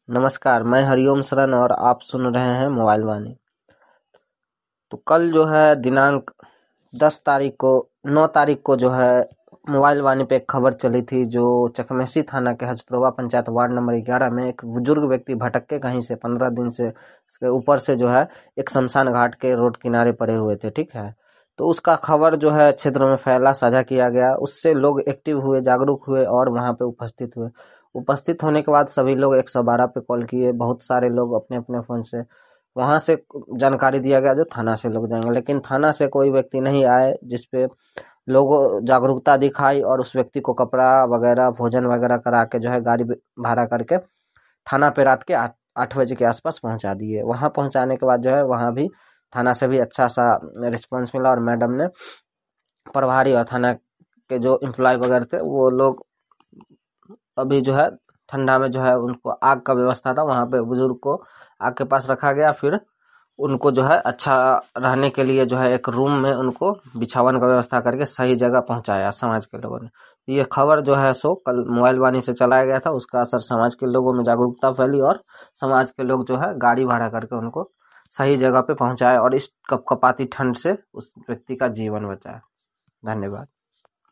नमस्कार, मैं हरिओम शरण और आप सुन रहे हैं मोबाइल वाणी। तो कल जो है दिनांक 9 तारीख को जो है मोबाइल वाणी पे एक खबर चली थी, जो चकमेसी थाना के हजपुरवा पंचायत वार्ड नंबर 11 में एक बुजुर्ग व्यक्ति भटक के कहीं से 15 दिन से उसके ऊपर से जो है एक शमशान घाट के रोड किनारे पड़े हुए थे। ठीक है, तो उसका खबर जो है क्षेत्र में फैला, साझा किया गया। उससे लोग एक्टिव हुए, जागरूक हुए और वहां पे उपस्थित हुए। उपस्थित होने के बाद सभी लोग 112 पे कॉल किए। बहुत सारे लोग अपने अपने फोन से वहां से जानकारी दिया गया जो थाना से लोग जाएंगे, लेकिन थाना से कोई व्यक्ति नहीं आए, जिसपे लोगों जागरूकता दिखाई और उस व्यक्ति को कपड़ा वगैरह, भोजन वगैरह करा के जो है गाड़ी भाड़ा करके थाना पे रात के 8 बजे के आसपास पहुंचा दिए। वहां पहुंचाने के बाद जो है वहां भी थाना से भी अच्छा सा रिस्पॉन्स मिला और मैडम ने, प्रभारी और थाना के जो एम्प्लॉय वगैरह थे वो लोग अभी जो है ठंडा में जो है उनको आग का व्यवस्था था, वहां पे बुजुर्ग को आग के पास रखा गया। फिर उनको जो है अच्छा रहने के लिए जो है एक रूम में उनको बिछावन का व्यवस्था करके सही जगह पहुंचाया समाज के लोगों ने। ये खबर जो है सो कल मोबाइल वाणी से चलाया गया था। उसका असर समाज के लोगों में जागरूकता फैली और समाज के लोग जो है गाड़ी भाड़ा करके उनको सही जगह पे पहुंचाए और इस कपकपाती ठंड से उस व्यक्ति का जीवन बचाया। धन्यवाद।